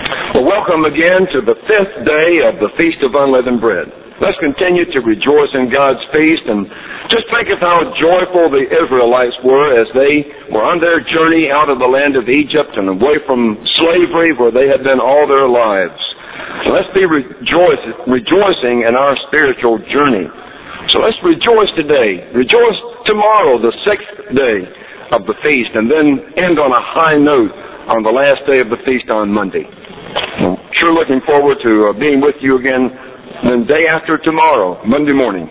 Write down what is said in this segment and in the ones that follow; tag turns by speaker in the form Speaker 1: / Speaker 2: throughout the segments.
Speaker 1: Well, welcome again to the 5th day of the Feast of Unleavened Bread. Let's continue to rejoice in God's feast, and just think of how joyful the Israelites were as they were on their journey out of the land of Egypt and away from slavery where they had been all their lives. So let's be rejoicing in our spiritual journey. So let's rejoice today. Rejoice tomorrow, the 6th day of the feast, and then end on a high note on the last day of the feast on Monday. I'm sure looking forward to being with you again the day after tomorrow, Monday morning.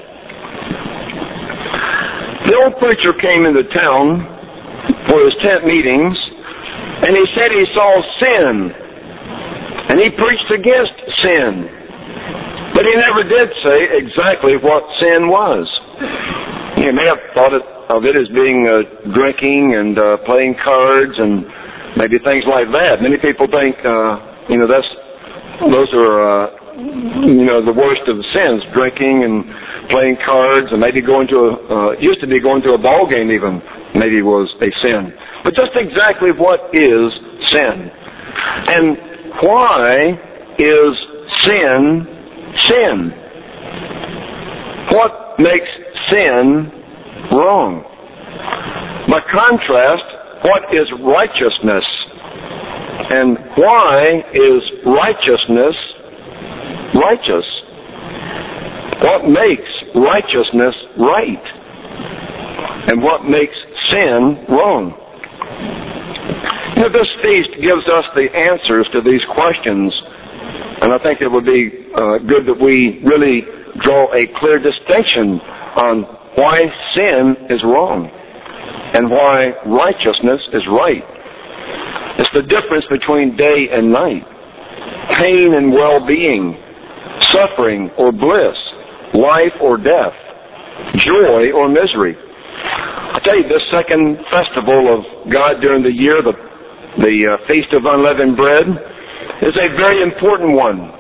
Speaker 1: The old preacher came into town for his tent meetings, and he said he saw sin, and he preached against sin. But he never did say exactly what sin was. He may have thought of it as being drinking and playing cards and maybe things like that. Many people think, those are the worst of the sins, drinking and playing cards, and maybe going to used to be going to a ball game even maybe was a sin. But just exactly what is sin? And why is sin sin? What makes sin wrong? By contrast, what is righteousness? And why is righteousness righteous? What makes righteousness right? And what makes sin wrong? This feast gives us the answers to these questions, and I think it would be good that we really draw a clear distinction on why sin is wrong and why righteousness is right. It's the difference between day and night, pain and well-being, suffering or bliss, life or death, joy or misery. I tell you, this second festival of God during the year, the Feast of Unleavened Bread, is a very important one.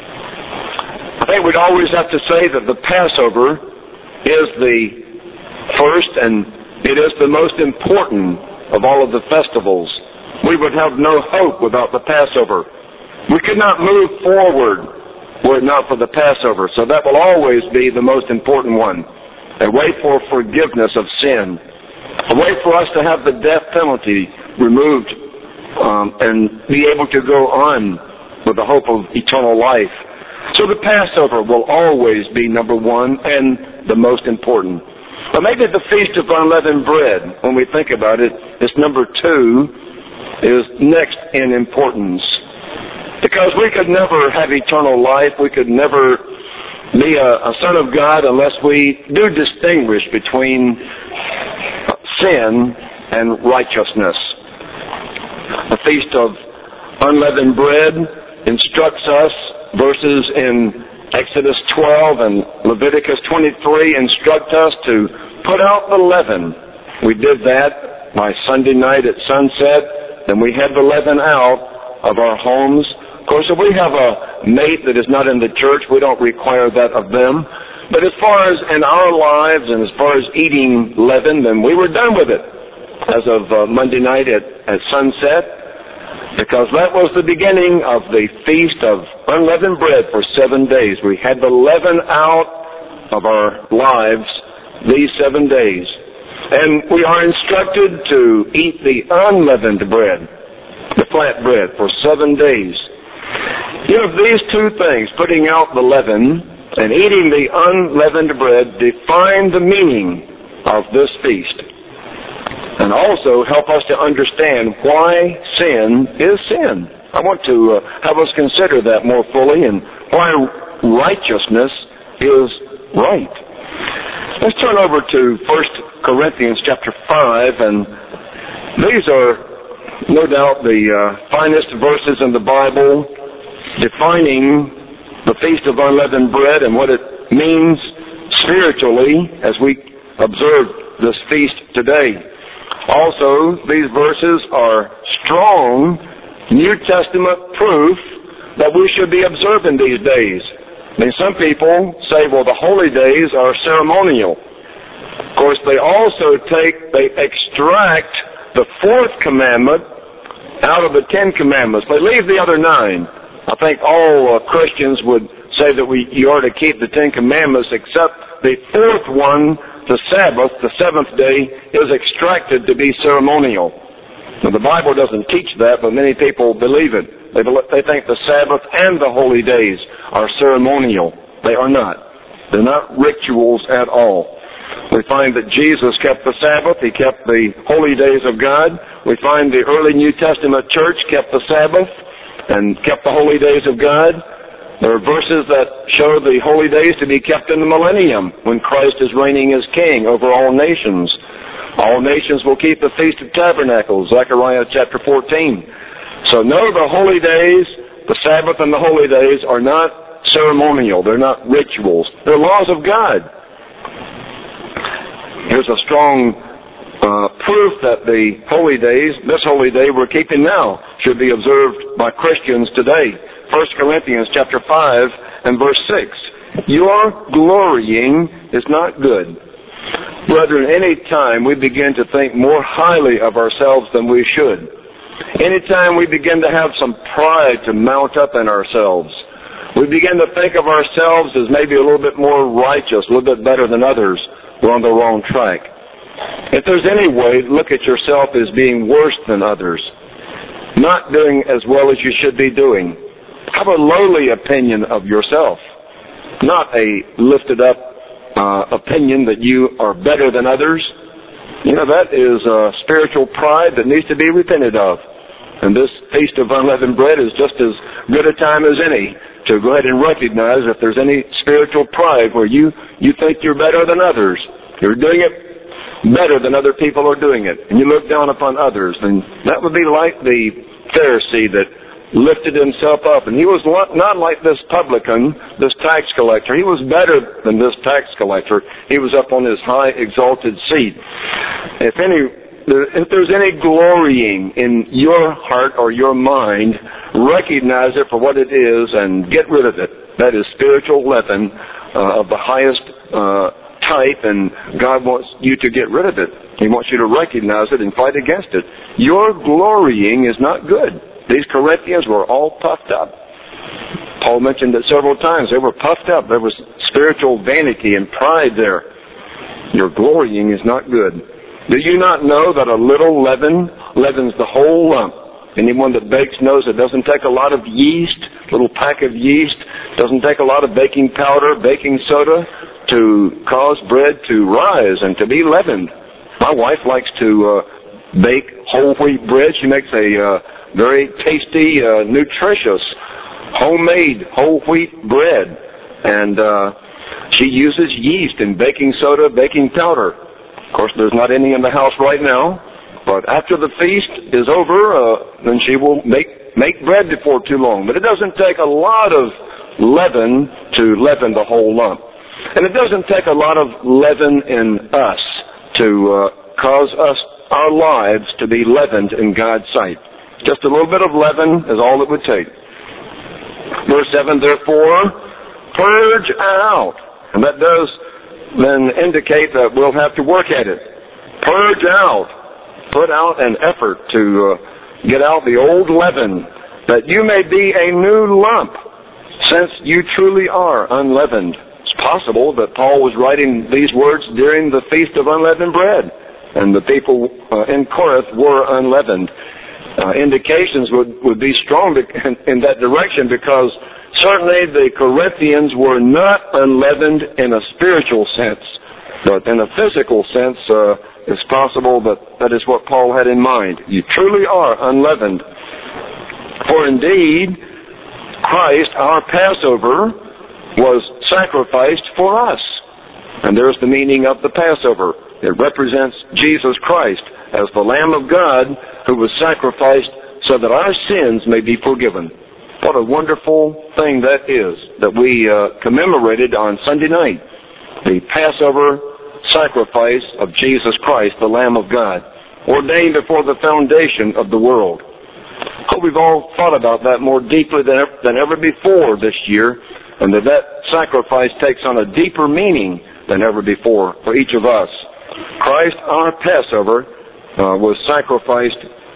Speaker 1: I think we'd always have to say that the Passover is the first and it is the most important of all of the festivals. We would have no hope without the Passover. We could not move forward were it not for the Passover. So that will always be the most important one. A way for forgiveness of sin. A way for us to have the death penalty removed and be able to go on with the hope of eternal life. So the Passover will always be number one and the most important. But maybe the Feast of Unleavened Bread, when we think about it, is number two, is next in importance. Because we could never have eternal life, we could never be a son of God unless we do distinguish between sin and righteousness. The Feast of Unleavened Bread instructs us, verses in Exodus 12 and Leviticus 23 instruct us to put out the leaven. We did that by Sunday night at sunset, and we had the leaven out of our homes. Of course, if we have a mate that is not in the church, we don't require that of them. But as far as in our lives and as far as eating leaven, then we were done with it as of Monday night at sunset, because that was the beginning of the Feast of Unleavened Bread for 7 days. We had the leaven out of our lives these 7 days. And we are instructed to eat the unleavened bread, the flat bread, for 7 days. These two things, putting out the leaven and eating the unleavened bread, define the meaning of this feast. And also help us to understand why sin is sin. I want to have us consider that more fully and why righteousness is right. Let's turn over to 1 Corinthians chapter 5, and these are no doubt the finest verses in the Bible defining the Feast of Unleavened Bread and what it means spiritually as we observe this feast today. Also, these verses are strong New Testament proof that we should be observing these days. Some people say, well, the holy days are ceremonial. Of course, they also extract the fourth commandment out of the 10 Commandments. They leave the other 9. I think all Christians would say that you are to keep the 10 Commandments, except the 4th one, the Sabbath, the 7th day, is extracted to be ceremonial. Now, the Bible doesn't teach that, but many people believe it. They think the Sabbath and the holy days are ceremonial. They are not. They're not rituals at all. We find that Jesus kept the Sabbath. He kept the holy days of God. We find the early New Testament church kept the Sabbath and kept the holy days of God. There are verses that show the holy days to be kept in the millennium when Christ is reigning as king over all nations. All nations will keep the Feast of Tabernacles, Zechariah chapter 14. So no, the holy days, the Sabbath and the holy days are not ceremonial. They're not rituals. They're laws of God. Here's a strong proof that the holy days, this holy day we're keeping now, should be observed by Christians today. 1 Corinthians chapter 5 and verse 6. Your glorying is not good. Brethren, any time we begin to think more highly of ourselves than we should, any time we begin to have some pride to mount up in ourselves, we begin to think of ourselves as maybe a little bit more righteous, a little bit better than others, we're on the wrong track. If there's any way, look at yourself as being worse than others, not doing as well as you should be doing. Have a lowly opinion of yourself, not a lifted up opinion that you are better than others. You know, that is spiritual pride that needs to be repented of. And this Feast of Unleavened Bread is just as good a time as any to go ahead and recognize if there's any spiritual pride where you think you're better than others. You're doing it better than other people are doing it. And you look down upon others. And that would be like the Pharisee that lifted himself up. And he was not like this publican, this tax collector. He was better than this tax collector. He was up on his high exalted seat. If there's any glorying in your heart or your mind, recognize it for what it is and get rid of it. That is spiritual leaven of the highest type, and God wants you to get rid of it. He wants you to recognize it and fight against it. Your glorying is not good. These Corinthians were all puffed up. Paul mentioned it several times. They were puffed up. There was spiritual vanity and pride there. Your glorying is not good. Do you not know that a little leaven leavens the whole lump? Anyone that bakes knows it doesn't take a lot of yeast, a little pack of yeast. Doesn't take a lot of baking powder, baking soda to cause bread to rise and to be leavened. My wife likes to bake whole wheat bread. She makes a very tasty, nutritious, homemade whole wheat bread. And she uses yeast and baking soda, baking powder. Of course, there's not any in the house right now. But after the feast is over, then she will make bread before too long. But it doesn't take a lot of leaven to leaven the whole lump. And it doesn't take a lot of leaven in us to cause our lives to be leavened in God's sight. Just a little bit of leaven is all it would take. Verse 7, therefore, purge out. And that does then indicate that we'll have to work at it. Purge out. Put out an effort to get out the old leaven, that you may be a new lump, since you truly are unleavened. It's possible that Paul was writing these words during the Feast of Unleavened Bread, and the people in Corinth were unleavened. Indications would be strong in that direction, because certainly the Corinthians were not unleavened in a spiritual sense, but in a physical sense, it's possible that is what Paul had in mind. You truly are unleavened. For indeed, Christ, our Passover, was sacrificed for us. And there's the meaning of the Passover. It represents Jesus Christ as the Lamb of God who was sacrificed so that our sins may be forgiven. What a wonderful thing that is, that we commemorated on Sunday night. The Passover sacrifice of Jesus Christ, the Lamb of God, ordained before the foundation of the world. I hope we've all thought about that more deeply than ever before this year, and that sacrifice takes on a deeper meaning than ever before for each of us. Christ, our Passover, was sacrificed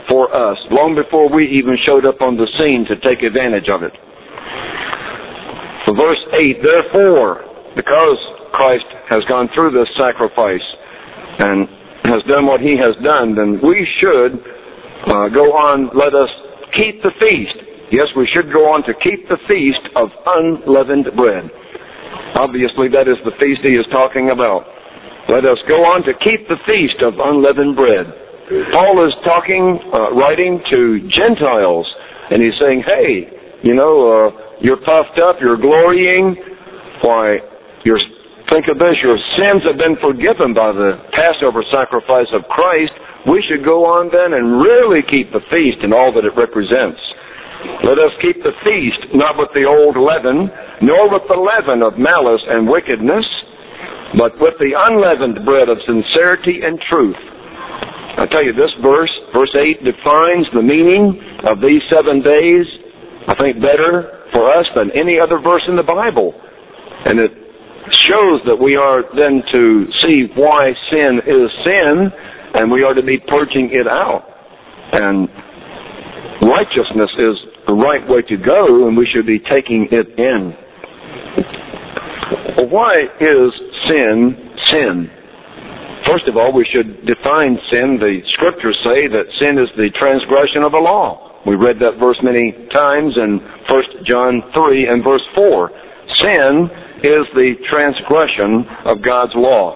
Speaker 1: for us, long before we even showed up on the scene to take advantage of it. For verse 8, therefore, because Christ has gone through this sacrifice and has done what he has done, then we should go on, let us keep the feast. Yes, we should go on to keep the feast of unleavened bread. Obviously, that is the feast he is talking about. Let us go on to keep the feast of unleavened bread. Paul is writing to Gentiles, and he's saying, hey, you're puffed up, you're glorying. Why, think of this, your sins have been forgiven by the Passover sacrifice of Christ. We should go on then and really keep the feast and all that it represents. Let us keep the feast, not with the old leaven, nor with the leaven of malice and wickedness, but with the unleavened bread of sincerity and truth. I tell you, this verse 8, defines the meaning of these 7 days, I think, better for us than any other verse in the Bible. And it shows that we are then to see why sin is sin, and we are to be purging it out. And righteousness is the right way to go, and we should be taking it in. Well, why is sin sin? First of all, we should define sin. The Scriptures say that sin is the transgression of a law. We read that verse many times in 1 John 3 and verse 4. Sin is the transgression of God's law.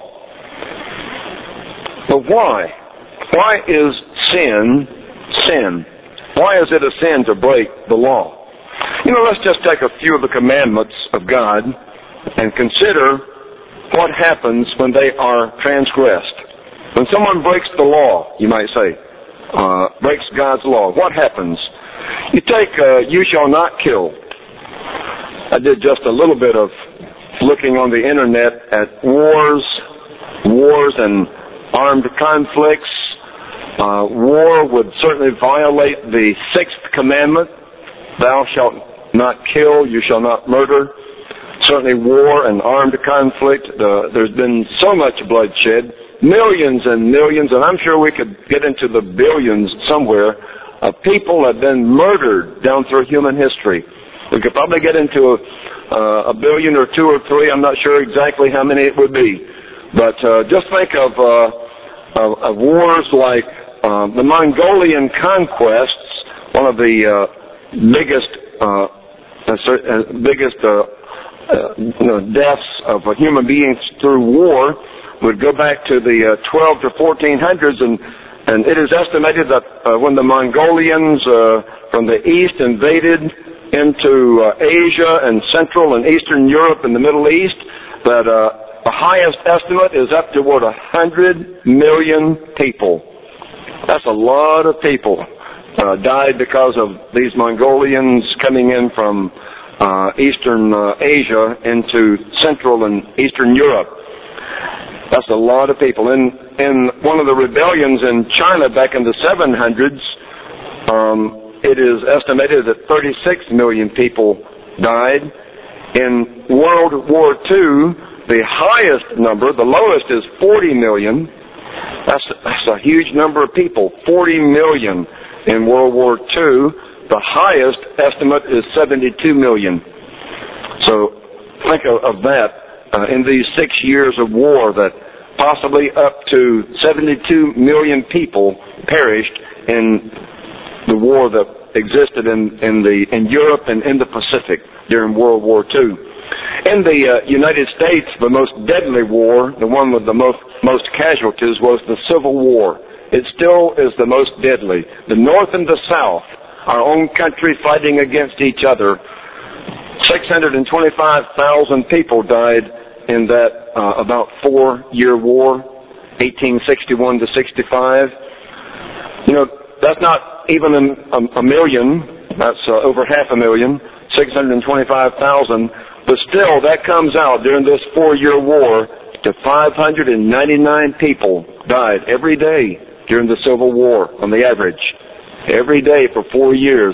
Speaker 1: But why? Why is sin sin? Why is it a sin to break the law? Let's just take a few of the commandments of God and consider what happens when they are transgressed. When someone breaks the law, you might say, breaks God's law, what happens? You take, you shall not kill. I did just a little bit of looking on the internet at wars and armed conflicts. War would certainly violate the 6th commandment, thou shalt not kill, you shall not murder. Certainly war and armed conflict, there's been so much bloodshed, millions and millions, and I'm sure we could get into the billions somewhere, of people have been murdered down through human history. We could probably get into a billion or 2 or 3, I'm not sure exactly how many it would be. But just think of wars like the Mongolian conquests, one of the biggest deaths of human beings through war, would go back to the 12 to 1400s, and it is estimated that when the Mongolians from the east invaded into Asia and Central and Eastern Europe and the Middle East, that the highest estimate is up to 100 million people. That's a lot of people died because of these Mongolians coming in from Eastern Asia into Central and Eastern Europe. That's a lot of people. In one of the rebellions in China back in the 700s, it is estimated that 36 million people died. In World War II, the highest number, the lowest is 40 million. That's a huge number of people, 40 million in World War II. The highest estimate is 72 million. So think of that in these 6 years of war, that possibly up to 72 million people perished in the war that existed in Europe and in the Pacific during World War II. In the United States, the most deadly war, the one with the most casualties, was the Civil War. It still is the most deadly. The North and the South, our own country fighting against each other. 625,000 people died in that about 4-year war, 1861 to 65. That's not even a million. That's over 500,000, 625,000. But still, that comes out during this 4-year war to 599 people died every day during the Civil War on the average. Every day for 4 years,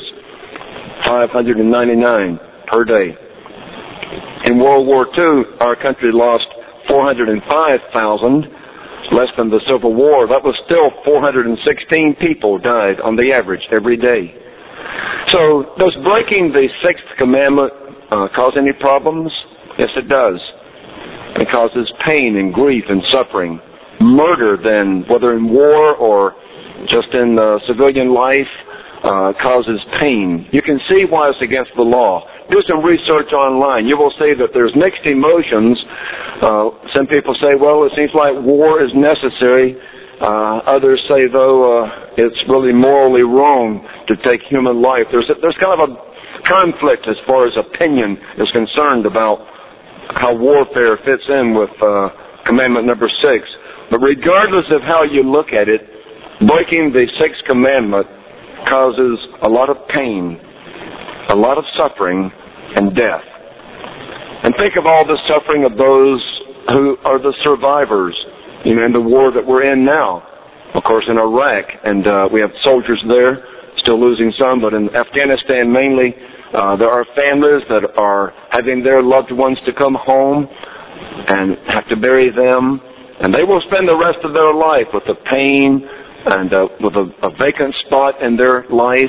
Speaker 1: 599 per day. In World War II, our country lost 405,000. less than the Civil War, that was still 416 people died on the average every day. So does breaking the sixth commandment cause any problems? Yes, it does. It causes pain and grief and suffering. Murder, then, whether in war or just in civilian life, causes pain. You can see why it's against the law. Do some research online. You will see that there's mixed emotions. Some people say, well, it seems like war is necessary. Others say, though, it's really morally wrong to take human life. There's kind of a conflict as far as opinion is concerned about how warfare fits in with commandment number 6. But regardless of how you look at it, breaking the sixth commandment causes a lot of pain, a lot of suffering, and death. And think of all the suffering of those who are the survivors, in the war that we're in now. Of course, in Iraq, and we have soldiers there, still losing some, but in Afghanistan mainly, there are families that are having their loved ones to come home and have to bury them, and they will spend the rest of their life with the pain and with a vacant spot in their life,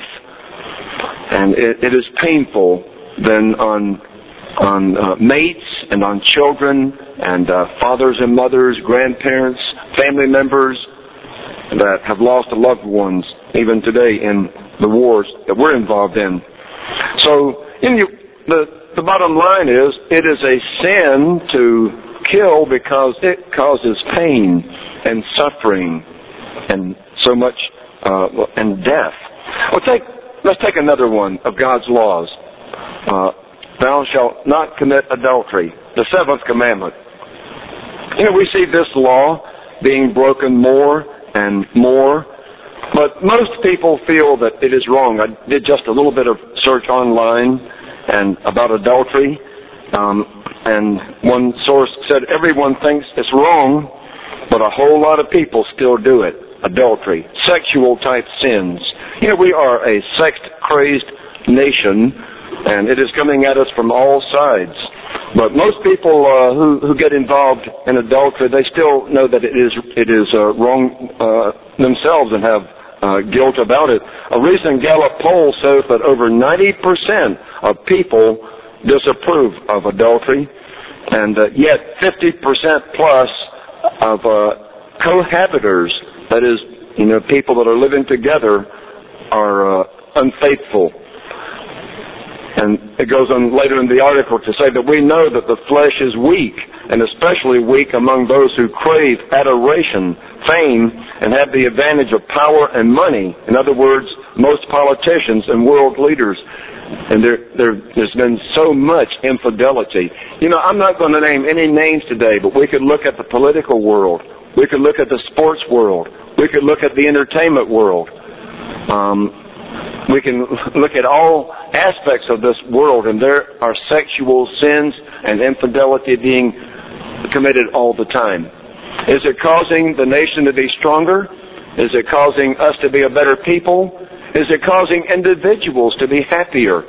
Speaker 1: and it is painful then on mates and on children and fathers and mothers, grandparents, family members that have lost loved ones even today in the wars that we're involved in. So the bottom line is it is a sin to kill because it causes pain and suffering and so much and death. Let's take another one of God's laws. Thou shalt not commit adultery, the seventh commandment. We see this law being broken more and more, but most people feel that it is wrong. I did just a little bit of search online and about adultery, and one source said everyone thinks it's wrong, but a whole lot of people still do it. Adultery, sexual type sins. We are a sex-crazed nation, and it is coming at us from all sides. But most people who get involved in adultery, they still know that it is wrong themselves and have guilt about it. A recent Gallup poll shows that over 90% of people disapprove of adultery, and yet 50% plus of cohabitors, that is, people that are living together, are unfaithful. And it goes on later in the article to say that we know that the flesh is weak, and especially weak among those who crave adoration, fame, and have the advantage of power and money. In other words, most politicians and world leaders. And there's been so much infidelity. I'm not going to name any names today, but we could look at the political world. We could look at the sports world. We could look at the entertainment world. We can look at all aspects of this world, and there are sexual sins and infidelity being committed all the time. Is it causing the nation to be stronger? Is it causing us to be a better people? Is it causing individuals to be happier?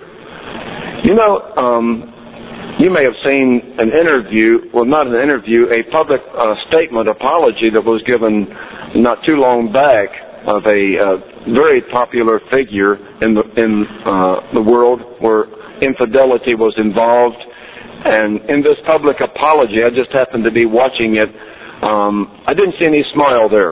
Speaker 1: You may have seen an interview, well, not an interview, a public statement, apology that was given not too long back of a very popular figure in the world where infidelity was involved. And in this public apology, I just happened to be watching it. I didn't see any smile there.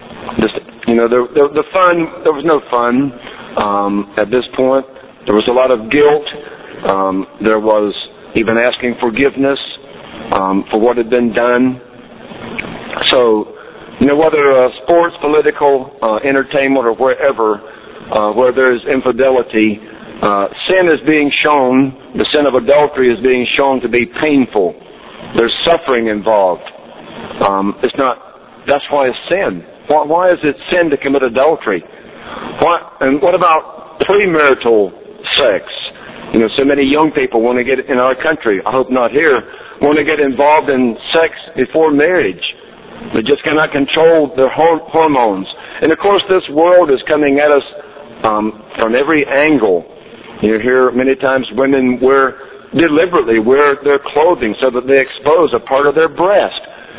Speaker 1: There was no fun at this point. There was a lot of guilt. There was even asking forgiveness for what had been done. So, whether sports, political, entertainment, or wherever, where there is infidelity, sin is being shown, the sin of adultery is being shown to be painful. There's suffering involved. That's why it's sin. Why is it sin to commit adultery? And what about premarital sex? So many young people want to get, in our country, I hope not here, want to get involved in sex before marriage. They just cannot control their hormones. And of course this world is coming at us from every angle. You hear many times women deliberately wear their clothing so that they expose a part of their breast.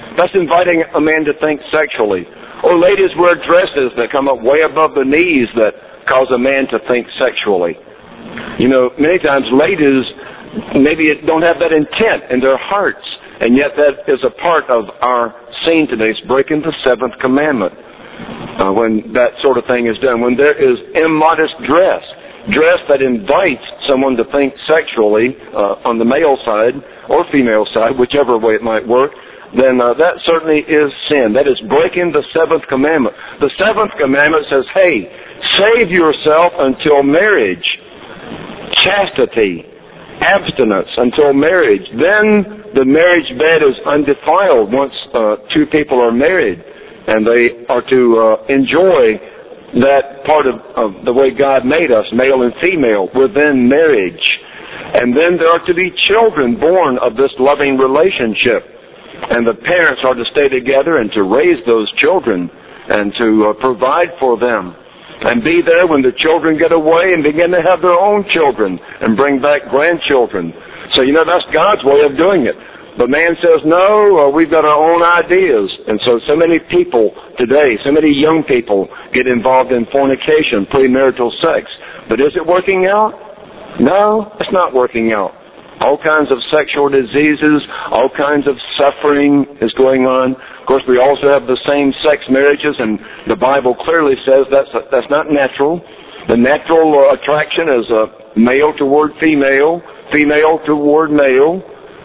Speaker 1: That's inviting a man to think sexually. Or ladies wear dresses that come up way above the knees that cause a man to think sexually. You know, many times ladies maybe don't have that intent in their hearts, and yet that is a part of our scene today. It's breaking the seventh commandment when that sort of thing is done. When there is immodest dress that invites someone to think sexually on the male side or female side, whichever way it might work, then that certainly is sin. That is breaking the seventh commandment. The seventh commandment says, hey, save yourself until marriage, chastity, abstinence until marriage. Then the marriage bed is undefiled once two people are married, and they are to enjoy that part of the way God made us, male and female, within marriage. And then there are to be children born of this loving relationship. And the parents are to stay together and to raise those children and to provide for them. And be there when the children get away and begin to have their own children and bring back grandchildren. So, you know, that's God's way of doing it. But man says, no, we've got our own ideas. And so many people today, so many young people get involved in fornication, premarital sex. But is it working out? No, it's not working out. All kinds of sexual diseases, all kinds of suffering is going on. Of course, we also have the same-sex marriages, and the Bible clearly says that's not natural. The natural attraction is male toward female, female toward male.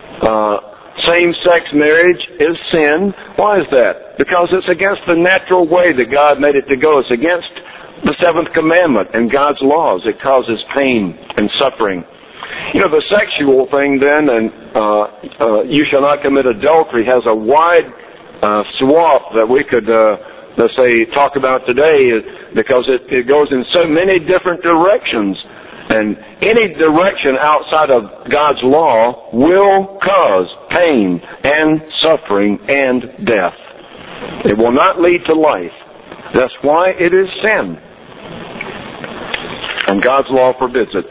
Speaker 1: Same-sex marriage is sin. Why is that? Because it's against the natural way that God made it to go. It's against the seventh commandment and God's laws. It causes pain and suffering. You know, the sexual thing then, and you shall not commit adultery, has a wide swath that we could, let's say, talk about today, because it goes in so many different directions. And any direction outside of God's law will cause pain and suffering and death. It will not lead to life. That's why it is sin. And God's law forbids it.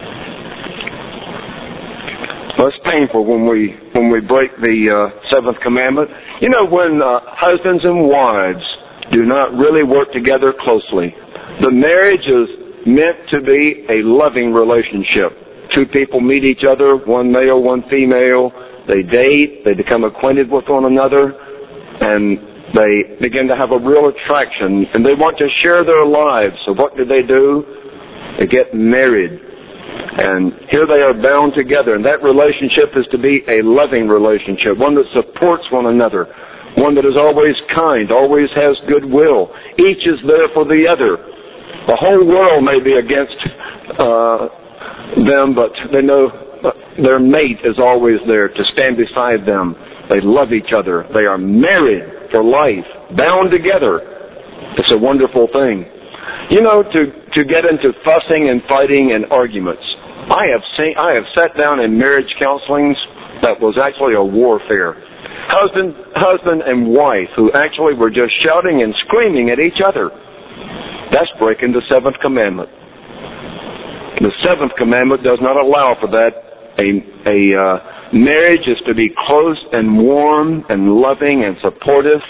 Speaker 1: Well, it's painful when we break the seventh commandment. You know, when husbands and wives do not really work together closely, the marriage is meant to be a loving relationship. Two people meet each other, one male, one female. They date, they become acquainted with one another, and they begin to have a real attraction, and they want to share their lives. So what do? They get married. And here they are bound together, and that relationship is to be a loving relationship, one that supports one another, one that is always kind, always has goodwill. Each is there for the other. The whole world may be against them, but they know their mate is always there to stand beside them. They love each other. They are married for life, bound together. It's a wonderful thing. You know, to get into fussing and fighting and arguments. I have sat down in marriage counselings that was actually a warfare. Husband and wife who actually were just shouting and screaming at each other. That's breaking the seventh commandment. The seventh commandment does not allow for that. A marriage is to be close and warm and loving and supportive,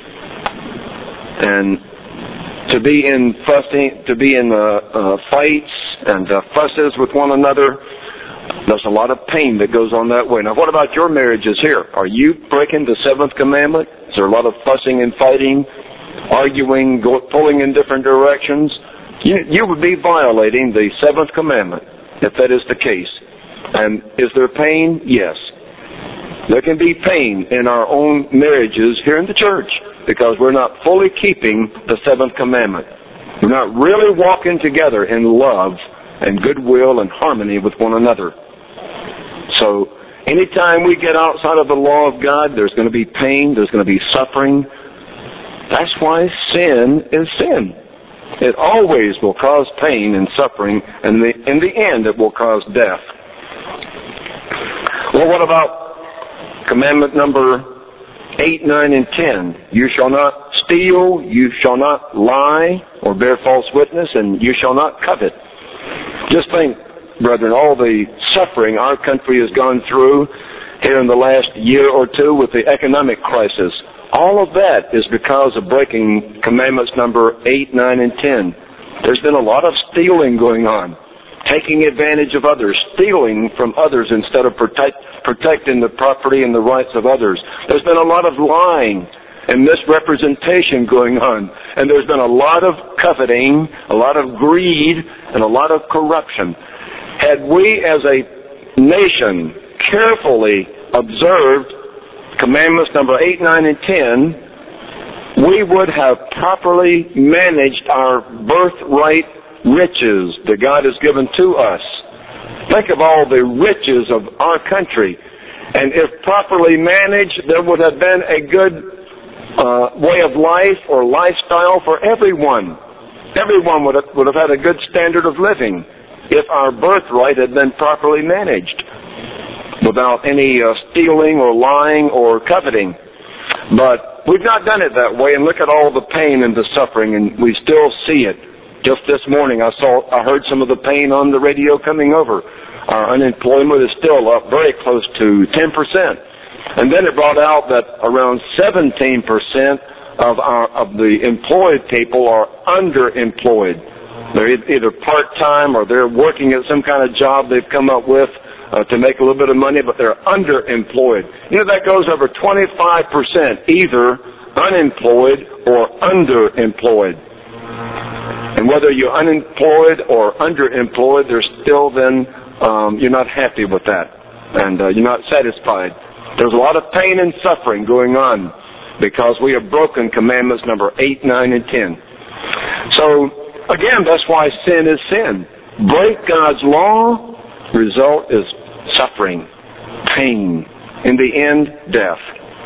Speaker 1: and to be in fights and fusses with one another. There's a lot of pain that goes on that way. Now, what about your marriages here? Are you breaking the seventh commandment? Is there a lot of fussing and fighting, arguing, pulling in different directions? You would be violating the seventh commandment if that is the case. And is there pain? Yes. There can be pain in our own marriages here in the church because we're not fully keeping the seventh commandment. We're not really walking together in love and goodwill and harmony with one another. So anytime we get outside of the law of God, there's going to be pain, there's going to be suffering. That's why sin is sin. It always will cause pain and suffering, and in the end it will cause death. Well, what about commandment number 8, 9, and 10? You shall not steal, you shall not lie or bear false witness, and you shall not covet. Just think, brethren, all the suffering our country has gone through, here in the last year or two with the economic crisis. All of that is because of breaking commandments number 8, 9, and 10. There's been a lot of stealing going on, taking advantage of others, stealing from others instead of protecting the property and the rights of others. There's been a lot of lying and misrepresentation going on. And there's been a lot of coveting, a lot of greed, and a lot of corruption. Had we as a nation carefully observed commandments number 8, 9, and 10, we would have properly managed our birthright riches that God has given to us. Think of all the riches of our country. And if properly managed, there would have been a good way of life or lifestyle for everyone. Everyone would have had a good standard of living if our birthright had been properly managed, without any stealing or lying or coveting. But we've not done it that way, and look at all the pain and the suffering, and we still see it. Just this morning I heard some of the pain on the radio coming over. Our unemployment is still up very close to 10%. And then it brought out that around 17% of the employed people are underemployed. They're either part-time or they're working at some kind of job they've come up with to make a little bit of money, but they're underemployed. You know, that goes over 25%, either unemployed or underemployed. And whether you're unemployed or underemployed, there's still then, you're not happy with that. And you're not satisfied. There's a lot of pain and suffering going on because we have broken commandments number 8, 9, and 10. So, again, that's why sin is sin. Break God's law, result is suffering, pain, in the end, death.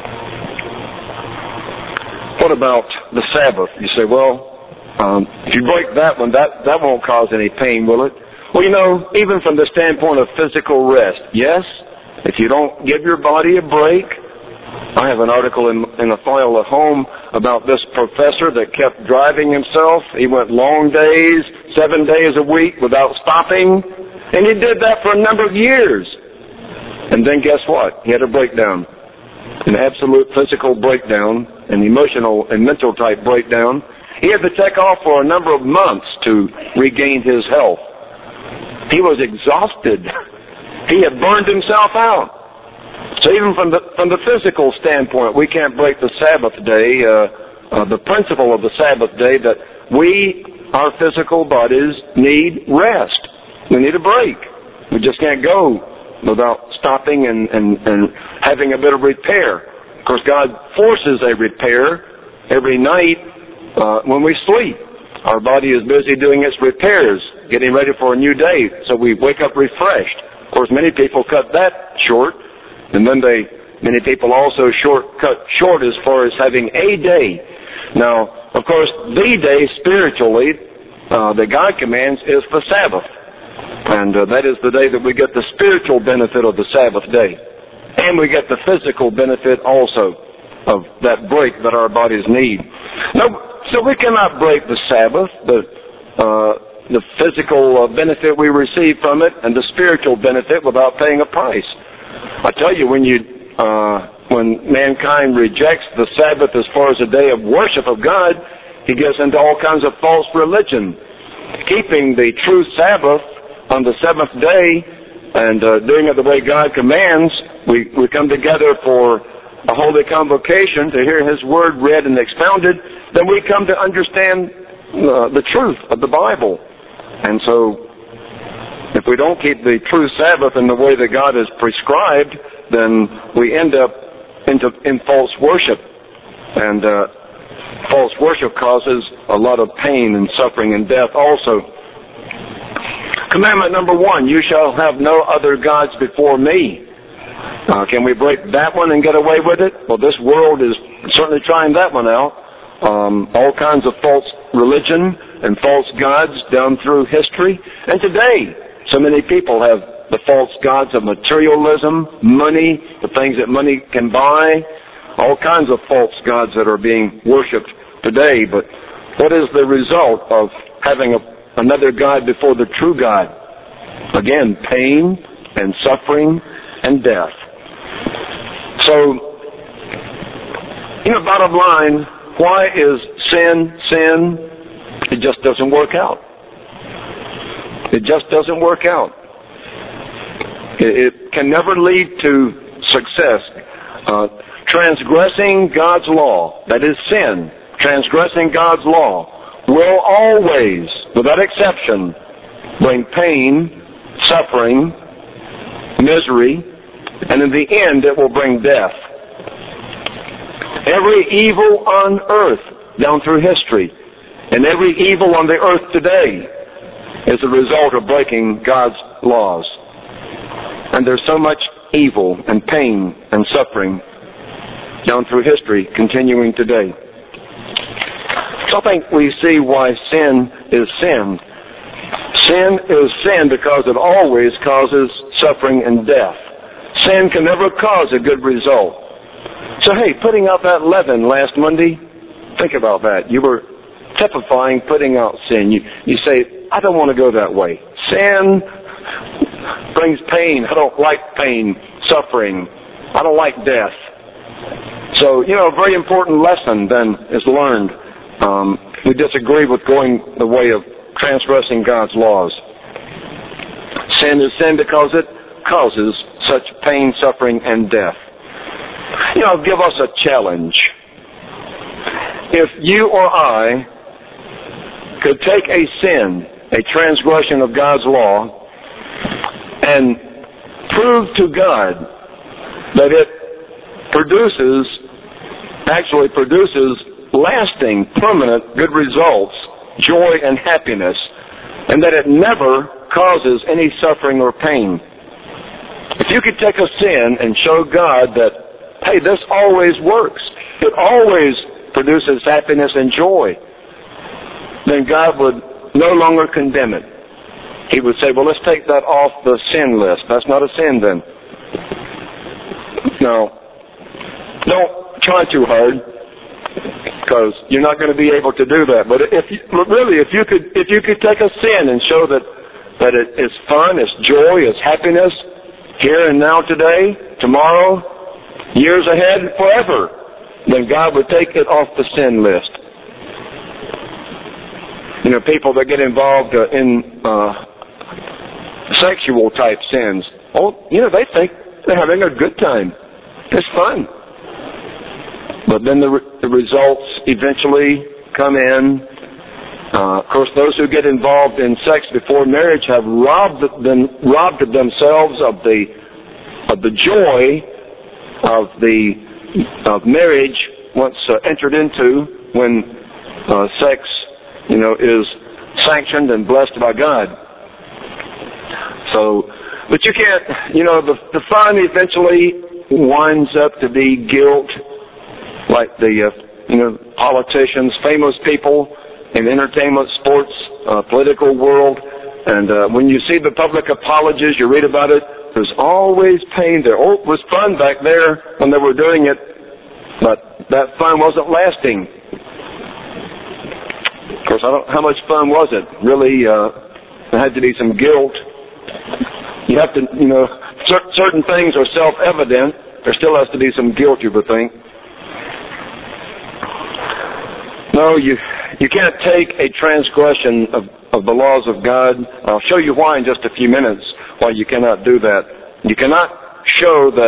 Speaker 1: What about the Sabbath? You say, well, if you break that one, that won't cause any pain, will it? Well, you know, even from the standpoint of physical rest, yes, if you don't give your body a break. I have an article in a file at home about this professor that kept driving himself. He went long days, 7 days a week without stopping, and he did that for a number of years. And then guess what? He had a breakdown, an absolute physical breakdown, an emotional and mental type breakdown. He had to take off for a number of months to regain his health. He was exhausted. He had burned himself out. So even from the physical standpoint, we can't break the Sabbath day, the principle of the Sabbath day that our physical bodies need rest. We need a break. We just can't go without stopping and having a bit of repair. Of course, God forces a repair every night when we sleep. Our body is busy doing its repairs, getting ready for a new day, so we wake up refreshed. Of course, many people cut that short. And then many people also cut short as far as having a day. Now, of course, the day spiritually that God commands is the Sabbath. And that is the day that we get the spiritual benefit of the Sabbath day. And we get the physical benefit also of that break that our bodies need. Now, so we cannot break the Sabbath, the physical benefit we receive from it, and the spiritual benefit without paying a price. I tell you, when mankind rejects the Sabbath as far as a day of worship of God, he gets into all kinds of false religion. Keeping the true Sabbath on the seventh day and doing it the way God commands, we come together for a holy convocation to hear His Word read and expounded, then we come to understand the truth of the Bible. And so, if we don't keep the true Sabbath in the way that God has prescribed, then we end up in false worship. And false worship causes a lot of pain and suffering and death also. Commandment number 1, you shall have no other gods before me. Can we break that one and get away with it? Well, this world is certainly trying that one out. All kinds of false religion and false gods down through history. And today, so many people have the false gods of materialism, money, the things that money can buy, all kinds of false gods that are being worshipped today. But what is the result of having another God before the true God? Again, pain and suffering and death. So, bottom line, why is sin sin? It just doesn't work out. It just doesn't work out. It can never lead to success. Transgressing God's law, that is sin, transgressing God's law, will always, without exception, bring pain, suffering, misery, and in the end it will bring death. Every evil on earth down through history, and every evil on the earth today is a result of breaking God's laws. And there's so much evil and pain and suffering down through history continuing today. So I think we see why sin is sin. Sin is sin because it always causes suffering and death. Sin can never cause a good result. So hey, putting out that leaven last Monday, think about that. You were typifying putting out sin. You say, I don't want to go that way. Sin brings pain. I don't like pain, suffering. I don't like death. So, a very important lesson then is learned. We disagree with going the way of transgressing God's laws. Sin is sin because it causes such pain, suffering, and death. Give us a challenge. If you or I could take a sin, a transgression of God's law, and prove to God that it actually produces lasting, permanent good results, joy and happiness, and that it never causes any suffering or pain. If you could take a sin and show God that, hey, this always works, it always produces happiness and joy, then God would no longer condemn it. He would say, well, let's take that off the sin list. That's not a sin then. No. Don't try too hard, because you're not going to be able to do that. But if you could take a sin and show that it is fun, it's joy, it's happiness, here and now today, tomorrow, years ahead, forever, then God would take it off the sin list. People that get involved in sexual type sins, they think they're having a good time. It's fun. But then the results eventually come in. Of course, those who get involved in sex before marriage have robbed themselves of the joy of marriage once entered into, when sex, is sanctioned and blessed by God. So, but you can't, the fun eventually winds up to be guilt, like the, politicians, famous people in entertainment, sports, political world. And when you see the public apologies, you read about it, there's always pain there. Oh, it was fun back there when they were doing it, but that fun wasn't lasting. Of course, how much fun was it? Really, there had to be some guilt. You have to, certain things are self-evident. There still has to be some guilt, you would think. No, you can't take a transgression of the laws of God. I'll show you why in just a few minutes, why you cannot do that. You cannot show that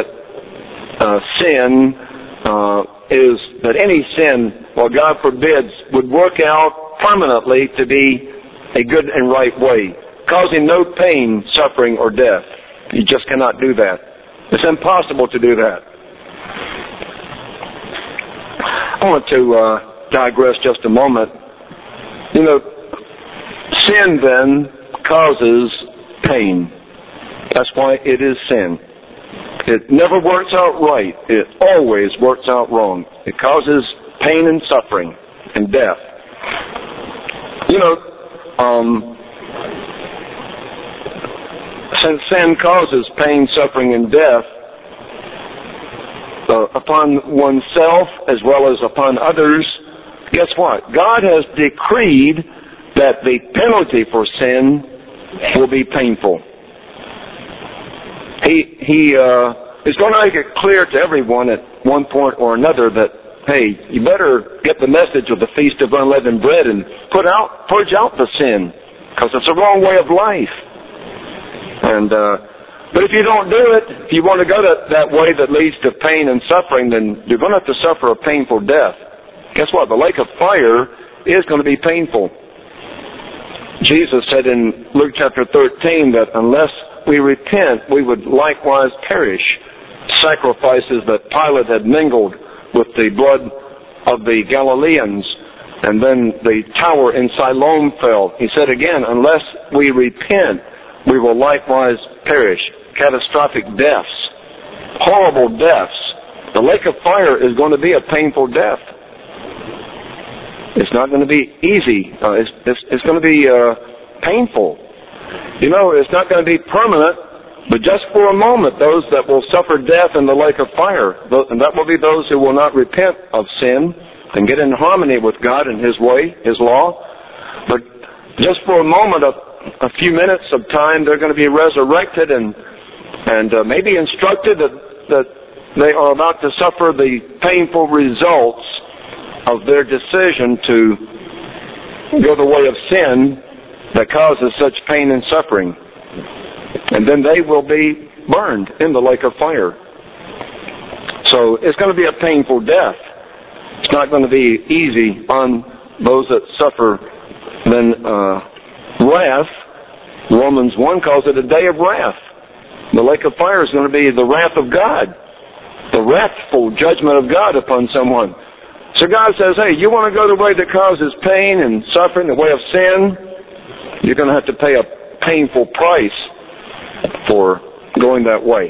Speaker 1: any sin, well, God forbids, would work out permanently to be a good and right way, causing no pain, suffering, or death. You just cannot do that. It's impossible to do that. I want to digress just a moment. Sin then causes pain. That's why it is sin. It never works out right. It always works out wrong. It causes pain and suffering and death. Since sin causes pain, suffering, and death upon oneself as well as upon others, guess what? God has decreed that the penalty for sin will be painful. He is going to make it clear to everyone at one point or another that, hey, you better get the message of the Feast of Unleavened Bread and purge out the sin, because it's the wrong way of life. But if you don't do it, if you want to go that way that leads to pain and suffering, then you're going to have to suffer a painful death. Guess what? The lake of fire is going to be painful. Jesus said in Luke chapter 13 that unless we repent, we would likewise perish. Sacrifices that Pilate had mingled with the blood of the Galileans, and then the tower in Siloam fell. He said again, unless we repent, we will likewise perish. Catastrophic deaths, horrible deaths. The lake of fire is going to be a painful death. It's not going to be easy. It's going to be painful. You know, it's not going to be permanent, but just for a moment, those that will suffer death in the lake of fire, and that will be those who will not repent of sin and get in harmony with God and His way, His law. But just for a moment, a few minutes of time, they're going to be resurrected and maybe instructed that they are about to suffer the painful results of their decision to go the way of sin that causes such pain and suffering. And then they will be burned in the lake of fire. So it's going to be a painful death. It's not going to be easy on those that suffer. Then wrath, Romans 1 calls it a day of wrath. The lake of fire is going to be the wrath of God, the wrathful judgment of God upon someone. So God says, hey, you want to go the way that causes pain and suffering, the way of sin? You're going to have to pay a painful price for going that way.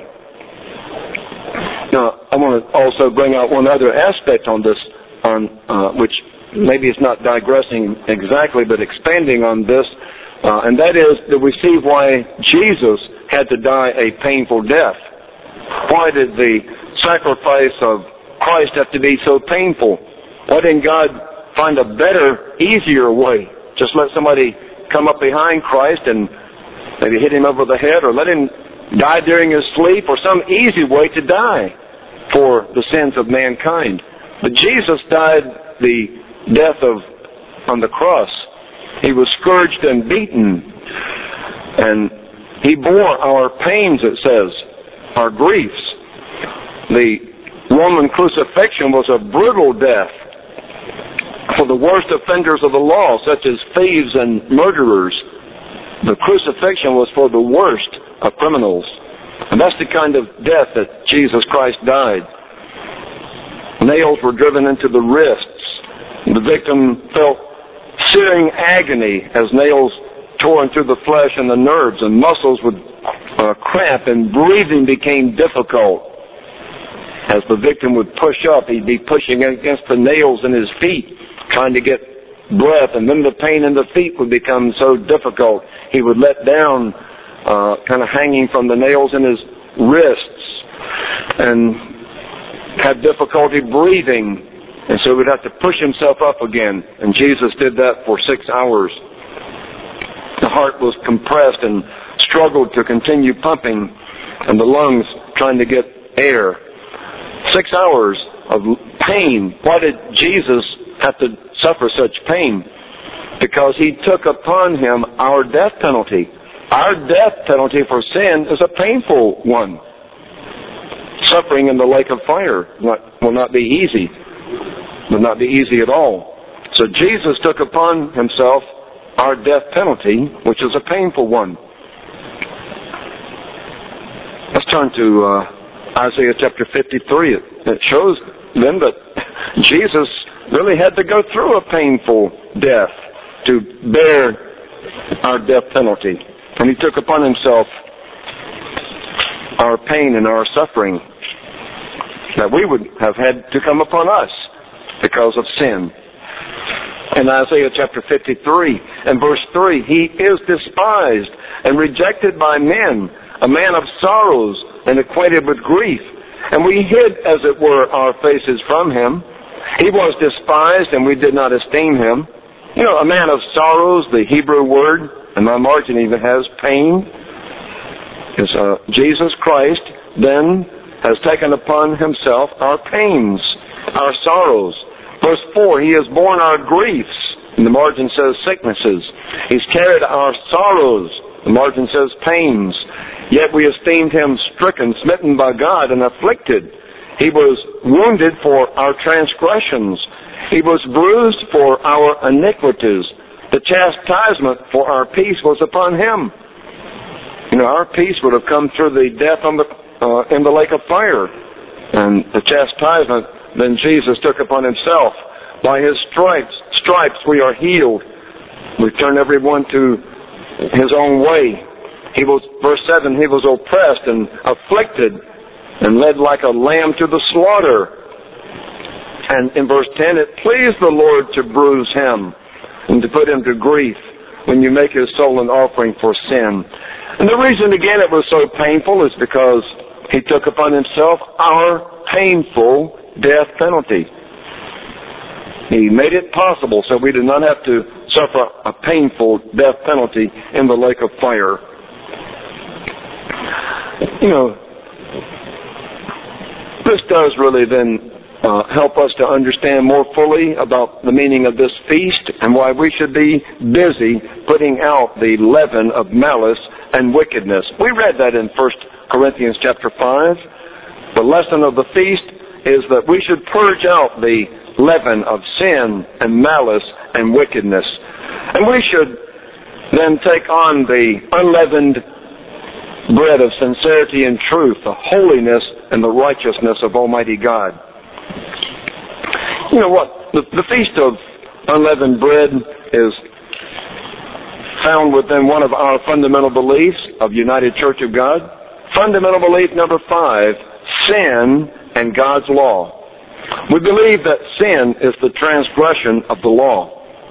Speaker 1: Now, I want to also bring out one other aspect on this, which maybe is not digressing exactly, but expanding on this, and that is that we see why Jesus had to die a painful death. Why did the sacrifice of Christ have to be so painful? Why didn't God find a better, easier way? Just let somebody come up behind Christ and maybe hit him over the head, or let him die during his sleep, or some easy way to die for the sins of mankind. But Jesus died the death on the cross. He was scourged and beaten, and He bore our pains, it says, our griefs. The Roman crucifixion was a brutal death for the worst offenders of the law, such as thieves and murderers. The crucifixion was for the worst of criminals. And that's the kind of death that Jesus Christ died. Nails were driven into the wrists. The victim felt searing agony as nails tore into the flesh and the nerves, and muscles would cramp, and breathing became difficult. As the victim would push up, he'd be pushing against the nails in his feet, trying to get breath, and then the pain in the feet would become so difficult. He would let down, kind of hanging from the nails in his wrists, and have difficulty breathing, and so he would have to push himself up again. And Jesus did that for 6 hours. The heart was compressed and struggled to continue pumping, and the lungs trying to get air. 6 hours of pain. Why did Jesus have to suffer such pain? Because He took upon Him our death penalty. Our death penalty for sin is a painful one. Suffering in the lake of fire will not be easy. Will not be easy at all. So Jesus took upon Himself our death penalty, which is a painful one. Let's turn to Isaiah chapter 53. It shows then that Jesus really had to go through a painful death to bear our death penalty. And He took upon Himself our pain and our suffering that we would have had to come upon us because of sin. In Isaiah chapter 53 and verse 3, He is despised and rejected by men, a man of sorrows and acquainted with grief. And we hid, as it were, our faces from Him. He was despised, and we did not esteem Him. You know, a man of sorrows, the Hebrew word, and my margin even has pain, is Jesus Christ then has taken upon himself our pains, our sorrows. Verse 4, he has borne our griefs. And the margin says sicknesses. He's carried our sorrows. The margin says pains. Yet we esteemed him stricken, smitten by God, and afflicted. He was wounded for our transgressions. He was bruised for our iniquities. The chastisement for our peace was upon him. You know, our peace would have come through the death in the lake of fire. And the chastisement then Jesus took upon himself. By his stripes we are healed. We turn everyone to his own way. Verse 7, he was oppressed and afflicted and led like a lamb to the slaughter. And in verse 10, it pleased the Lord to bruise him and to put him to grief when you make his soul an offering for sin. And the reason, again, it was so painful is because he took upon himself our painful death penalty. He made it possible so we did not have to suffer a painful death penalty in the lake of fire. You know, this does really then help us to understand more fully about the meaning of this feast and why we should be busy putting out the leaven of malice and wickedness. We read that in 1 Corinthians chapter 5. The lesson of the feast is that we should purge out the leaven of sin and malice and wickedness. And we should then take on the unleavened bread of sincerity and truth, the holiness and the righteousness of Almighty God. You know what? The Feast of Unleavened Bread is found within one of our fundamental beliefs of United Church of God. Fundamental belief number 5, sin and God's law. We believe that sin is the transgression of the law.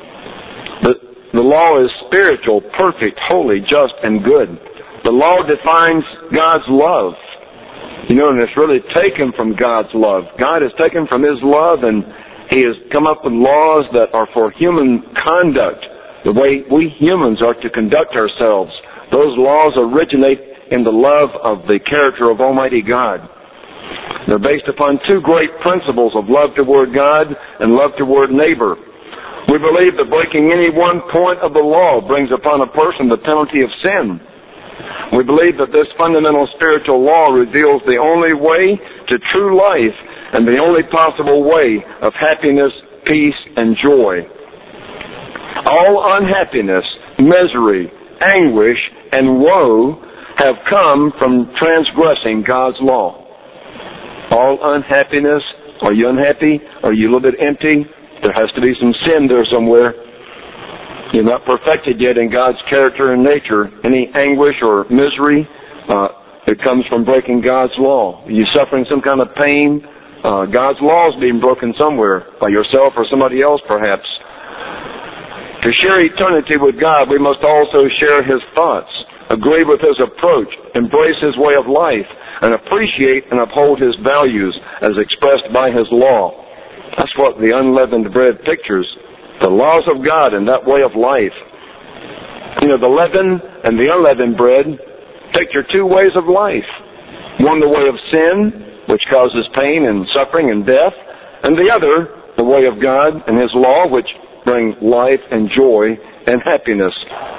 Speaker 1: The law is spiritual, perfect, holy, just, and good. The law defines God's love. You know, and it's really taken from God's love. God has taken from his love, and he has come up with laws that are for human conduct, the way we humans are to conduct ourselves. Those laws originate in the love of the character of Almighty God. They're based upon two great principles of love toward God and love toward neighbor. We believe that breaking any one point of the law brings upon a person the penalty of sin. We believe that this fundamental spiritual law reveals the only way to true life and the only possible way of happiness, peace, and joy. All unhappiness, misery, anguish, and woe have come from transgressing God's law. All unhappiness, are you unhappy? Are you a little bit empty? There has to be some sin there somewhere. You're not perfected yet in God's character and nature. Any anguish or misery, it comes from breaking God's law. Are you suffering some kind of pain? God's law is being broken somewhere, by yourself or somebody else perhaps. To share eternity with God, we must also share his thoughts, agree with his approach, embrace his way of life, and appreciate and uphold his values as expressed by his law. That's what the unleavened bread pictures, the laws of God and that way of life. You know, the leaven and the unleavened bread picture two ways of life. One, the way of sin, which causes pain and suffering and death, and the other, the way of God and his law, which brings life and joy and happiness.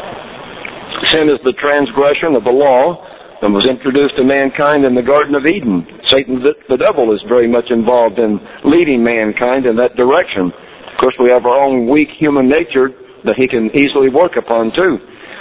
Speaker 1: Sin is the transgression of the law and was introduced to mankind in the Garden of Eden. Satan, the devil, is very much involved in leading mankind in that direction. Of course, we have our own weak human nature that he can easily work upon too.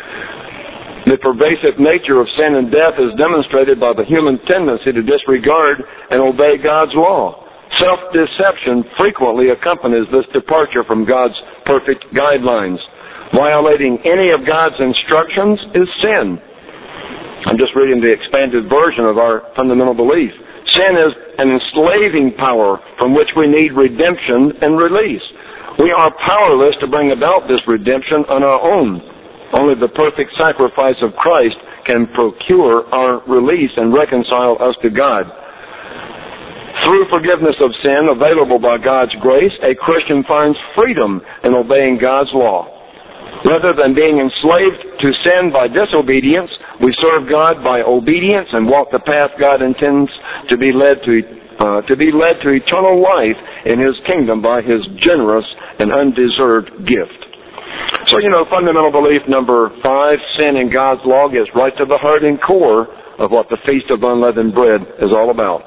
Speaker 1: The pervasive nature of sin and death is demonstrated by the human tendency to disregard and obey God's law. Self-deception frequently accompanies this departure from God's perfect guidelines. Violating any of God's instructions is sin. I'm just reading the expanded version of our fundamental belief. Sin is an enslaving power from which we need redemption and release. We are powerless to bring about this redemption on our own. Only the perfect sacrifice of Christ can procure our release and reconcile us to God. Through forgiveness of sin available by God's grace, a Christian finds freedom in obeying God's law. Rather than being enslaved to sin by disobedience, We serve God by obedience and walk the path God intends to be led to eternal life in His kingdom by His generous and undeserved gift. So, fundamental belief number 5, sin in God's law gets right to the heart and core of what the Feast of Unleavened Bread is all about.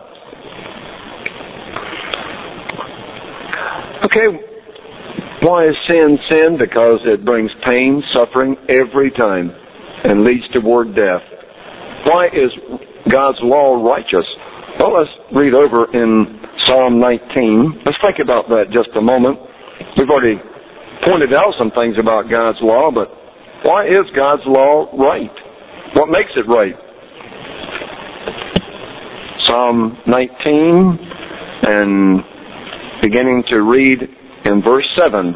Speaker 1: Okay, why is sin sin? Because it brings pain, suffering every time and leads toward death. Why is God's law righteous? Well, let's read over in Psalm 19. Let's think about that just a moment. We've already pointed out some things about God's law, but why is God's law right? What makes it right? Psalm 19 and beginning to read in verse 7.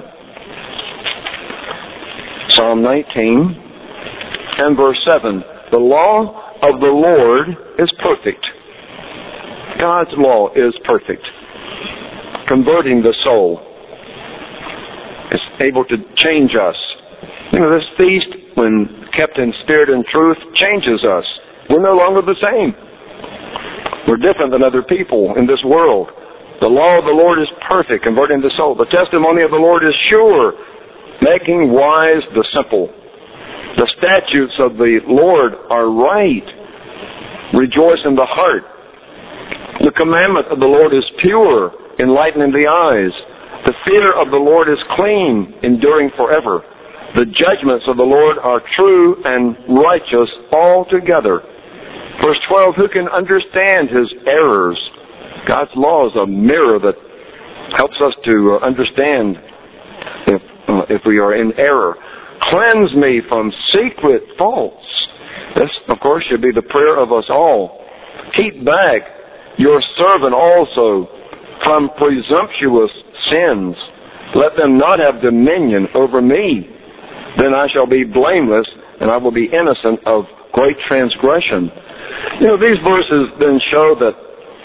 Speaker 1: Psalm 19 and verse 7. The law of the Lord is perfect. God's law is perfect, converting the soul. It's able to change us. This feast, when kept in spirit and truth, changes us. We're no longer the same. We're different than other people in this world. The law of the Lord is perfect, converting the soul. The testimony of the Lord is sure, making wise the simple. The statutes of the Lord are right. Rejoice in the heart. The commandment of the Lord is pure, enlightening the eyes. The fear of the Lord is clean, enduring forever. The judgments of the Lord are true and righteous altogether. Verse 12, who can understand His errors? God's law is a mirror that helps us to understand if we are in error. Cleanse me from secret faults. This, of course, should be the prayer of us all. Keep back your servant also from presumptuous sins. Let them not have dominion over me. Then I shall be blameless, and I will be innocent of great transgression. These verses then show that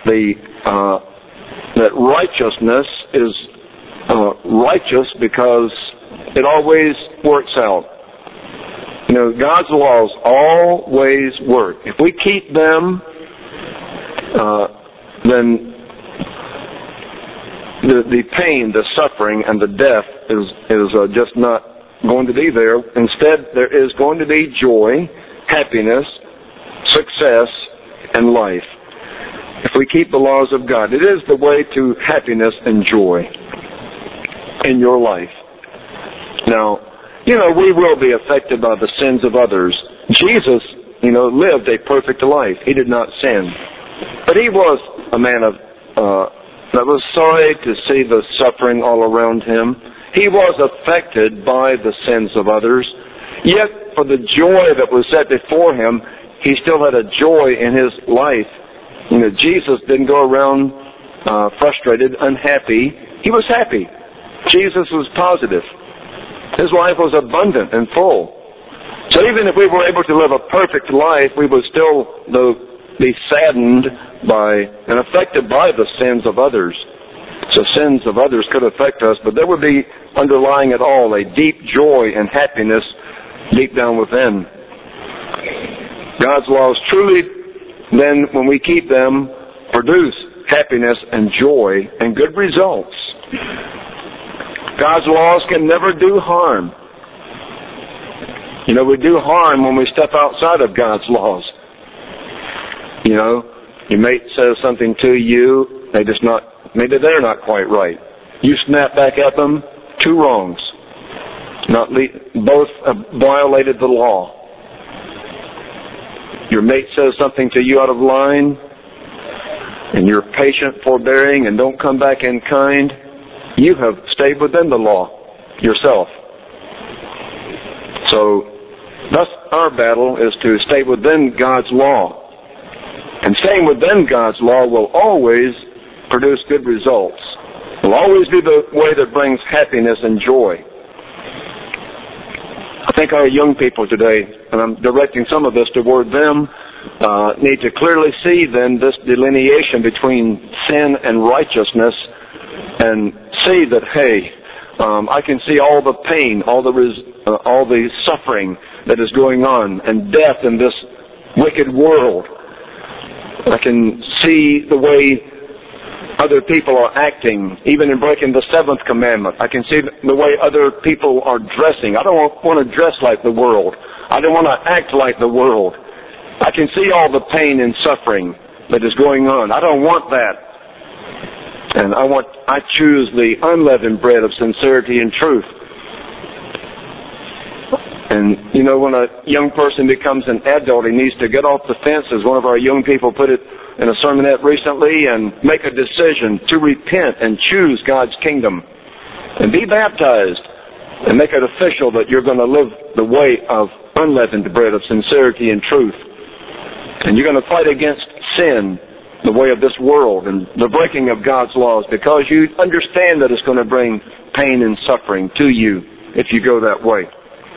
Speaker 1: that righteousness is righteous because it always works out. God's laws always work. If we keep them, then the pain, the suffering, and the death is just not going to be there. Instead, there is going to be joy, happiness, success, and life. If we keep the laws of God, it is the way to happiness and joy in your life. Now, we will be affected by the sins of others. Jesus, lived a perfect life. He did not sin. But He was a man that was sorry to see the suffering all around Him. He was affected by the sins of others. Yet, for the joy that was set before Him, He still had a joy in His life. Jesus didn't go around frustrated, unhappy. He was happy. Jesus was positive. His life was abundant and full. So even if we were able to live a perfect life, we would still, be saddened by and affected by the sins of others. So sins of others could affect us, but there would be underlying it all a deep joy and happiness deep down within. God's laws truly, then, when we keep them, produce happiness and joy and good results. God's laws can never do harm. We do harm when we step outside of God's laws. Your mate says something to you, maybe they're not quite right. You snap back at them, 2 wrongs. Both have violated the law. Your mate says something to you out of line, and you're patient, forbearing, and don't come back in kind. You have stayed within the law yourself. So, thus our battle is to stay within God's law. And staying within God's law will always produce good results. Will always be the way that brings happiness and joy. I think our young people today, and I'm directing some of this toward them, need to clearly see then this delineation between sin and righteousness, and see that, I can see all the pain, all the suffering that is going on, and death in this wicked world. I can see the way other people are acting, even in breaking the seventh commandment. I can see the way other people are dressing. I don't want to dress like the world. I don't want to act like the world. I can see all the pain and suffering that is going on. I don't want that. And I choose the unleavened bread of sincerity and truth. And, you know, when a young person becomes an adult, he needs to get off the fence, as one of our young people put it in a sermonette recently, and make a decision to repent and choose God's kingdom. And be baptized and make it official that you're going to live the way of unleavened bread of sincerity and truth. And you're going to fight against sin, the way of this world, and the breaking of God's laws, because you understand that it's going to bring pain and suffering to you if you go that way.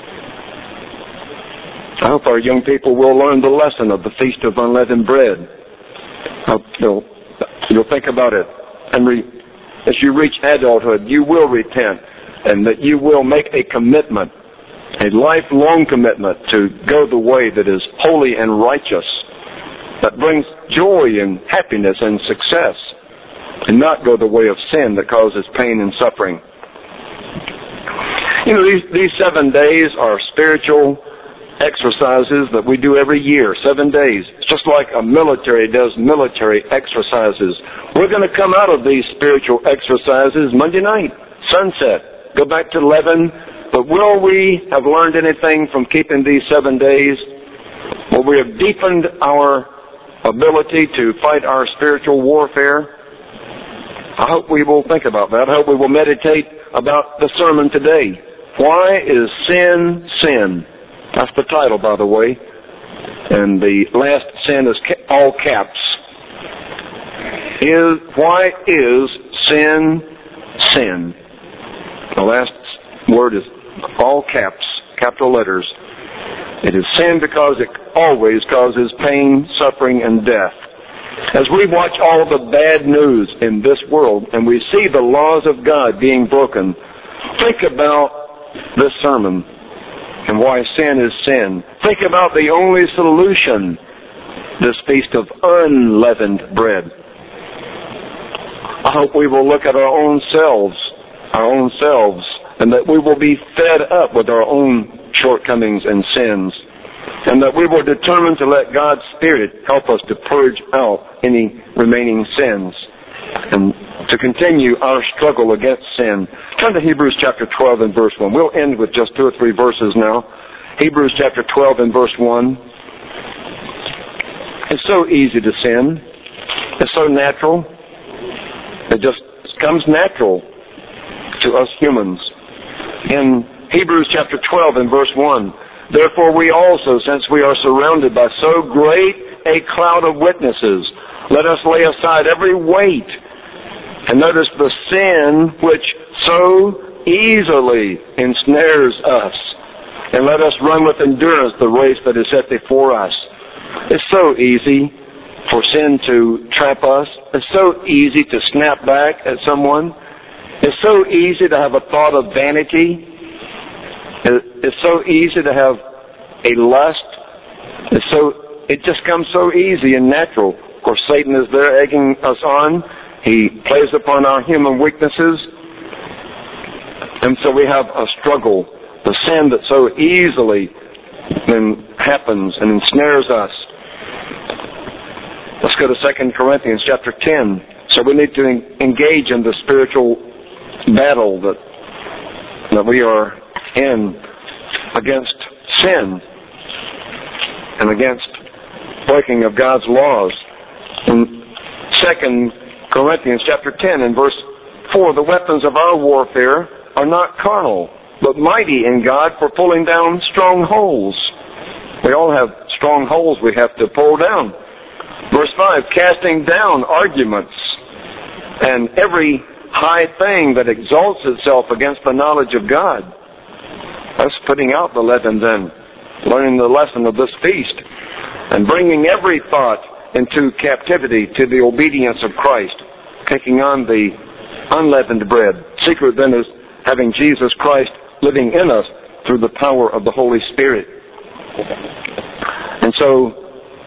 Speaker 1: I hope our young people will learn the lesson of the Feast of Unleavened Bread. I hope you'll think about it. And as you reach adulthood, you will repent, and that you will make a commitment, a lifelong commitment to go the way that is holy and righteous, that brings joy and happiness and success, and not go the way of sin that causes pain and suffering. You know, these 7 days are spiritual exercises that we do every year, 7 days. It's just like a military does military exercises. We're going to come out of these spiritual exercises Monday night, sunset, go back to 11. But will we have learned anything from keeping these 7 days? Will we have deepened our ability to fight our spiritual warfare? I hope we will think about that. I hope we will meditate about the sermon today. Why is sin sin? That's the title, by the way. And the last sin is all caps. Why is sin sin? The last word is all caps, capital letters. It is sin because it always causes pain, suffering, and death. As we watch all the bad news in this world and we see the laws of God being broken, think about this sermon and why sin is sin. Think about the only solution, this feast of unleavened bread. I hope we will look at our own selves, and that we will be fed up with our own shortcomings and sins, and that we will determine to let God's Spirit help us to purge out any remaining sins and to continue our struggle against sin. Turn to Hebrews chapter 12 and verse 1. We'll end with just 2 or 3 verses now. Hebrews chapter 12 and verse 1. It's so easy to sin. It's so natural. It just comes natural to us humans. In Hebrews chapter 12 and verse 1, therefore we also, since we are surrounded by so great a cloud of witnesses, let us lay aside every weight, and notice the sin which so easily ensnares us, and let us run with endurance the race that is set before us. It's so easy for sin to trap us. It's so easy to snap back at someone. It's so easy to have a thought of vanity. It's so easy to have a lust. It just comes so easy and natural. Of course, Satan is there egging us on. He plays upon our human weaknesses. And so we have a struggle. The sin that so easily then happens and ensnares us. Let's go to 2 Corinthians chapter 10. So we need to engage in the spiritual battle that we are in against sin and against breaking of God's laws. In 2 Corinthians chapter 10 and verse 4, the weapons of our warfare are not carnal, but mighty in God for pulling down strongholds. We all have strongholds we have to pull down. Verse 5, casting down arguments and every high thing that exalts itself against the knowledge of God. That's putting out the leaven then, learning the lesson of this feast, and bringing every thought into captivity to the obedience of Christ, taking on the unleavened bread. Secret then is having Jesus Christ living in us through the power of the Holy Spirit. And so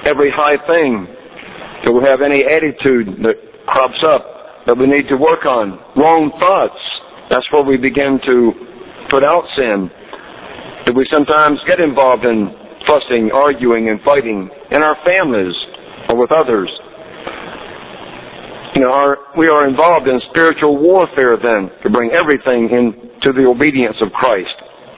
Speaker 1: every high thing. Do we have any attitude that crops up that we need to work on? Wrong thoughts. That's where we begin to put out sin. Do we sometimes get involved in fussing, arguing, and fighting in our families or with others? We are involved in spiritual warfare then to bring everything into the obedience of Christ.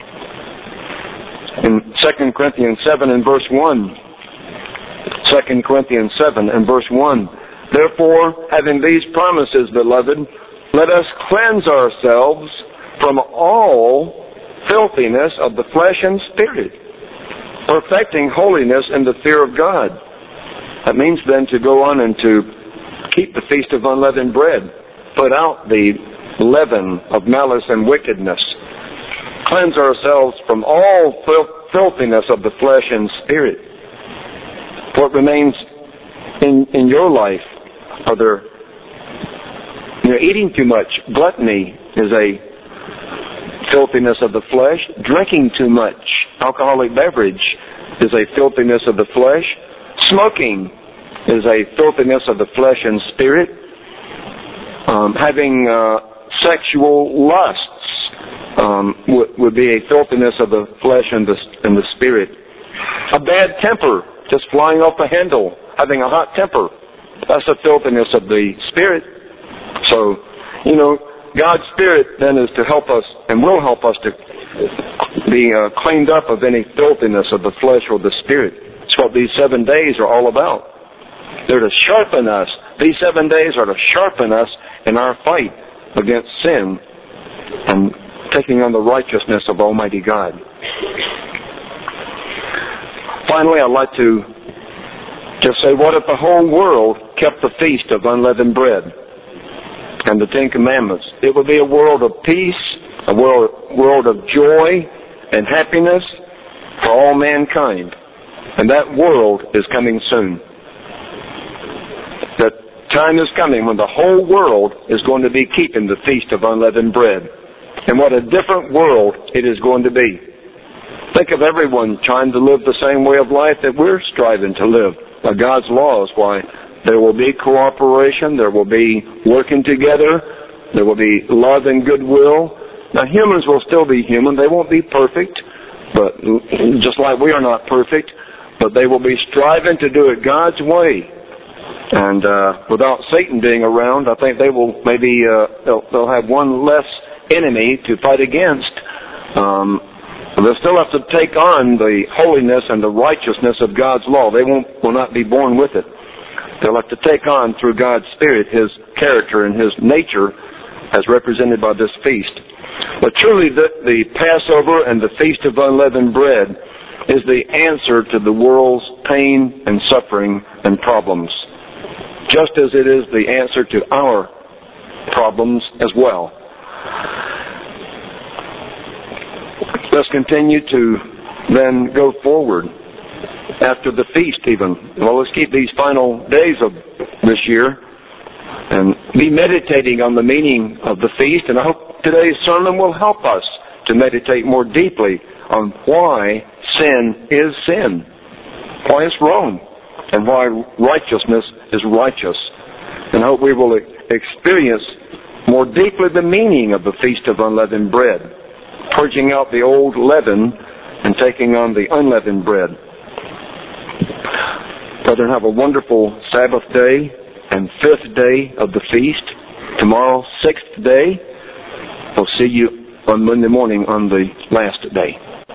Speaker 1: In 2 Corinthians 7 and verse 1, 2 Corinthians 7 and verse 1, therefore, having these promises, beloved, let us cleanse ourselves from all filthiness of the flesh and spirit, perfecting holiness in the fear of God. That means then to go on and to keep the feast of unleavened bread, put out the leaven of malice and wickedness, cleanse ourselves from all filthiness of the flesh and spirit. What remains in your life? Are there, eating too much? Gluttony is a filthiness of the flesh. Drinking too much alcoholic beverage is a filthiness of the flesh. Smoking is a filthiness of the flesh and spirit. Having sexual lusts would be a filthiness of the flesh and the spirit. A bad temper, just flying off the handle, having a hot temper, that's a filthiness of the spirit. So, God's Spirit then is to help us and will help us to be cleaned up of any filthiness of the flesh or the spirit. That's what these 7 days are all about. They're to sharpen us. These 7 days are to sharpen us in our fight against sin and taking on the righteousness of Almighty God. Finally, I'd like to just say, what if the whole world kept the feast of unleavened bread and the Ten Commandments? It would be a world of peace, a world of joy and happiness for all mankind. And that world is coming soon. The time is coming when the whole world is going to be keeping the feast of unleavened bread. And what a different world it is going to be. Think of everyone trying to live the same way of life that we're striving to live by God's laws. Why? There will be cooperation, there will be working together, there will be love and goodwill. Now humans will still be human, they won't be perfect, but just like we are not perfect, but they will be striving to do it God's way. And without Satan being around, I think they will maybe they'll have one less enemy to fight against. They'll still have to take on the holiness and the righteousness of God's law. They will not be born with it. They'll have to take on through God's Spirit His character and His nature as represented by this feast. But truly the Passover and the Feast of Unleavened Bread is the answer to the world's pain and suffering and problems, just as it is the answer to our problems as well. Let's continue to then go forward after the feast even. Well, let's keep these final days of this year and be meditating on the meaning of the feast. And I hope today's sermon will help us to meditate more deeply on why sin is sin, why it's wrong, and why righteousness is righteous. And I hope we will experience more deeply the meaning of the Feast of Unleavened Bread, purging out the old leaven and taking on the unleavened bread. Brethren, have a wonderful Sabbath day and 5th day of the feast. Tomorrow, 6th day. We'll see you on Monday morning on the last day.